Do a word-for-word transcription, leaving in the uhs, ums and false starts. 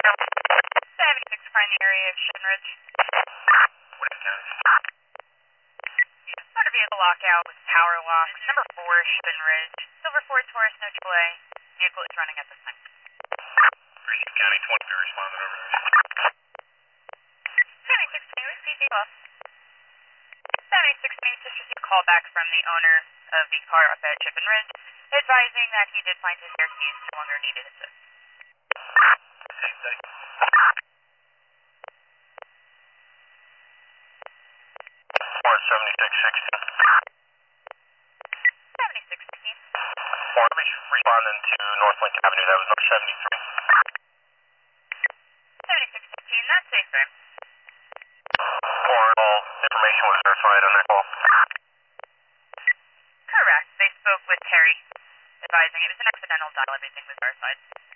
seventy-six primary area of Shin Ridge. Motor vehicle lockout with power locks. Number four, Shin Ridge. Silver Ford Taurus, no delay. Vehicle is running at this time. Green County twenty-three responding over there. seventy-six May, we see off. seventy-six May, just received a call back from the owner of the car up at Chippen Ridge, advising that he did find his air keys no longer needed assist. seventy-six sixteen. seventy-six sixteen. Mortgage responding to Northlink Avenue, that was number seventy-three. seventy-six sixteen, that's safe, sir. Or all information was verified on that call. Correct. They spoke with Terry, advising it was an accidental dial. Everything was verified.